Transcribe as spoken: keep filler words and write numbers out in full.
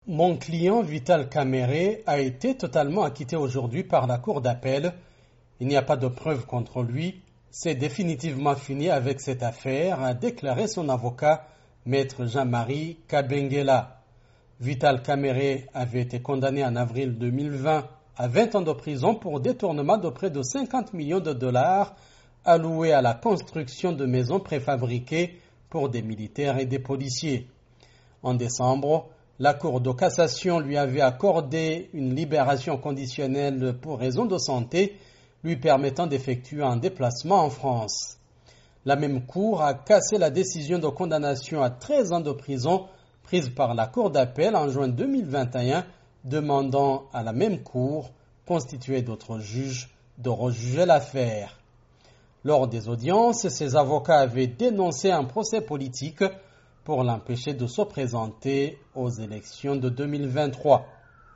Mon client Vital Kamerhe a été totalement acquitté aujourd'hui par la cour d'appel. Il n'y a pas de preuves contre lui. C'est définitivement fini avec cette affaire, a déclaré son avocat, maître Jean-Marie Kabengela. Vital Kamerhe avait été condamné en avril deux mille vingt à vingt ans de prison pour détournement de près de cinquante millions de dollars alloués à la construction de maisons préfabriquées pour des militaires et des policiers. En décembre, la Cour de cassation lui avait accordé une libération conditionnelle pour raison de santé, lui permettant d'effectuer un déplacement en France. La même Cour a cassé la décision de condamnation à treize ans de prison prise par la Cour d'appel en juin deux mille vingt et un, demandant à la même Cour, constituée d'autres juges, de rejuger l'affaire. Lors des audiences, ses avocats avaient dénoncé un procès politique pour l'empêcher de se présenter aux élections de deux mille vingt-trois.